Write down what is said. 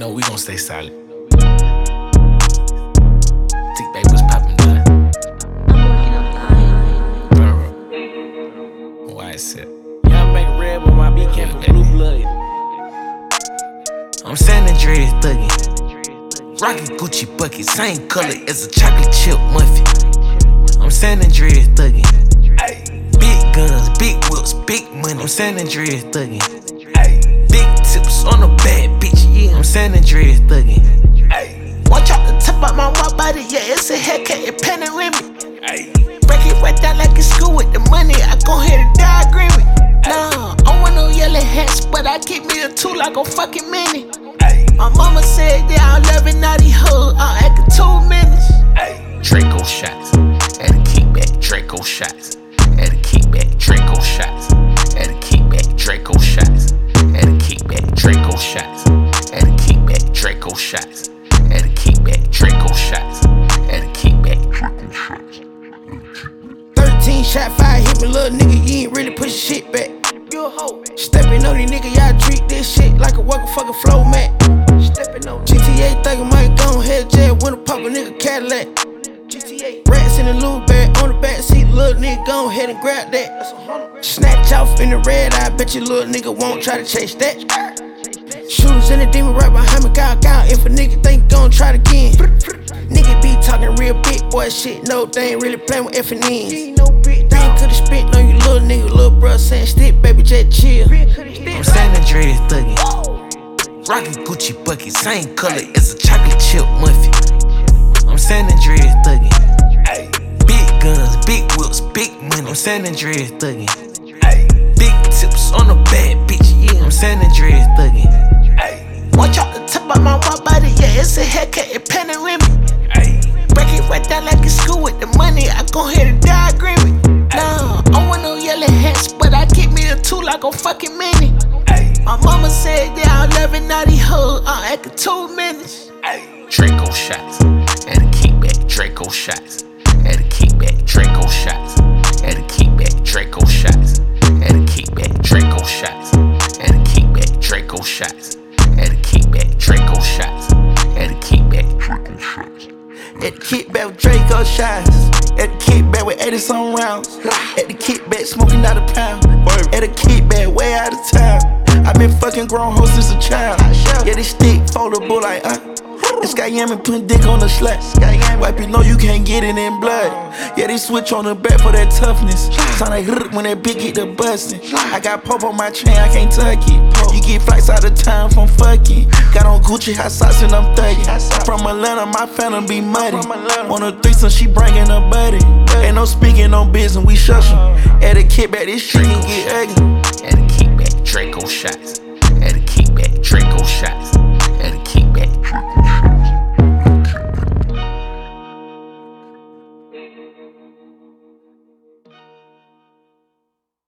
know we gon' stay solid. Tick baby, what's poppin', done? I'm working on fire. Why is it? Y'all make red with my beat came from blue blood. I'm sanding dreads thuggin'. Rockin' Gucci bucket, same color as a chocolate chip muffin. I'm sanding dreads thuggin'. Big guns, big whips, big money. I'm sanding dreads thuggin'. Big tips on a bad bitch, yeah. I'm sanding dreads thuggin'. Watch out the top of my white body, yeah. It's a haircut and panoramic. Break it right down like a school with the money. I gon' hit a diagram it. Nah, I want no yellow hats, but I keep me a tool like a fucking minute. My mama said that I'm loving naughty hoes. I'm acting 2 minutes. Draco shots, had to keep back Draco shots. Had to keep back Draco shots. Had to keep back Draco shots. Had to keep back Draco shots. Had to keep back Draco shots. Had to keep back Draco shots. Had to keep back Draco shots. 13 shot fire hit me, little nigga, you ain't really push shit back. You a hoe. Steppin' on these niggas, y'all treat this shit like a fucking flow mat. Steppin' on GTA thuggin' might gon' head jet when a pop a nigga Cadillac. GTA rats in the loot bag on the back seat, little nigga gon' head and grab that. Snatch off in the red, I bet you little nigga won't try to chase that. Shooters in the demon right behind me, got if a nigga think gon' try it again. Nigga be talking real big boy shit, no, they ain't really playin' with F and N's. They ain't coulda spit on you little nigga, little bruh saying stick, baby, just chill. I'm standing dreads thuggin'. Rockin' Gucci bucket, same color as a chocolate chip muffin. I'm standing dreads thuggin'. Big guns, big whips, big money. I'm standing dreads thuggin'. Big tips on a bad bitch, yeah. I'm standing dreads thuggin'. Watch out the top of my white body, yeah. It's a haircut and panoramic. Break it right down like a school with the money. I gon' hit a diagram it. Nah, I want no yellow hats, but I keep me a tool like a fucking minute. My mama said that I'm loving naughty hoes. I'm acting 2 minutes. Draco shots, had to keep back Draco shots. Had to keep back Draco shots. Had to keep back Draco shots. Had to keep back Draco shots. Had to keep back Draco shots. Had to keep back Draco shots. Had to keep back Draco shots. At the kickback with Draco shots. At the kickback with 80 some rounds. At the kickback smoking out a pound. At the kickback way out of town. I been fucking grown hoes since a child. Yeah, this stick foldable like This guy Yammin putting dick on the slut. Wipe it, know you can't get it in blood. Yeah, they switch on the back for that toughness. Sound like when that bitch get the bustin'. I got pop on my chain, I can't tuck it. You get flights out of town from fucking. Got on Gucci hot socks and I'm thuggin'. From Atlanta, my family be muddy. On a threesome, she bringin' her buddy. Ain't no speaking on business, we shush 'em. At a kickback, this shit can get ugly.